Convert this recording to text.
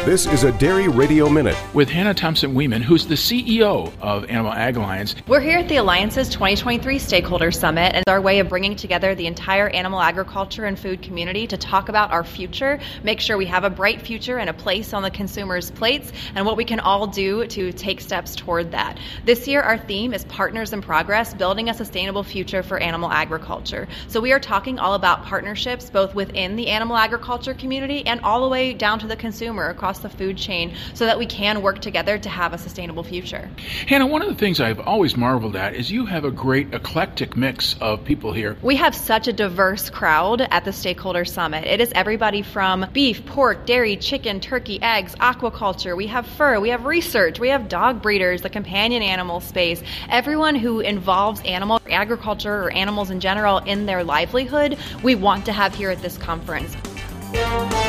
This is a Dairy Radio Minute with Hannah Thompson-Weeman, who's the CEO of Animal Ag Alliance. We're here at the Alliance's 2023 Stakeholder Summit, and it's our way of bringing together the entire animal agriculture and food community to talk about our future, make sure we have a bright future and a place on the consumers' plates, and what we can all do to take steps toward that. This year, our theme is Partners in Progress, building a sustainable future for animal agriculture. So we are talking all about partnerships, both within the animal agriculture community and all the way down to the consumer across the food chain, so that we can work together to have a sustainable future. Hannah, one of the things I've always marveled at is you have a great eclectic mix of people here. We have such a diverse crowd at the Stakeholder Summit. It is everybody from beef, pork, dairy, chicken, turkey, eggs, aquaculture. We have fur, we have research, we have dog breeders, the companion animal space. Everyone who involves animal agriculture or animals in general in their livelihood, we want to have here at this conference.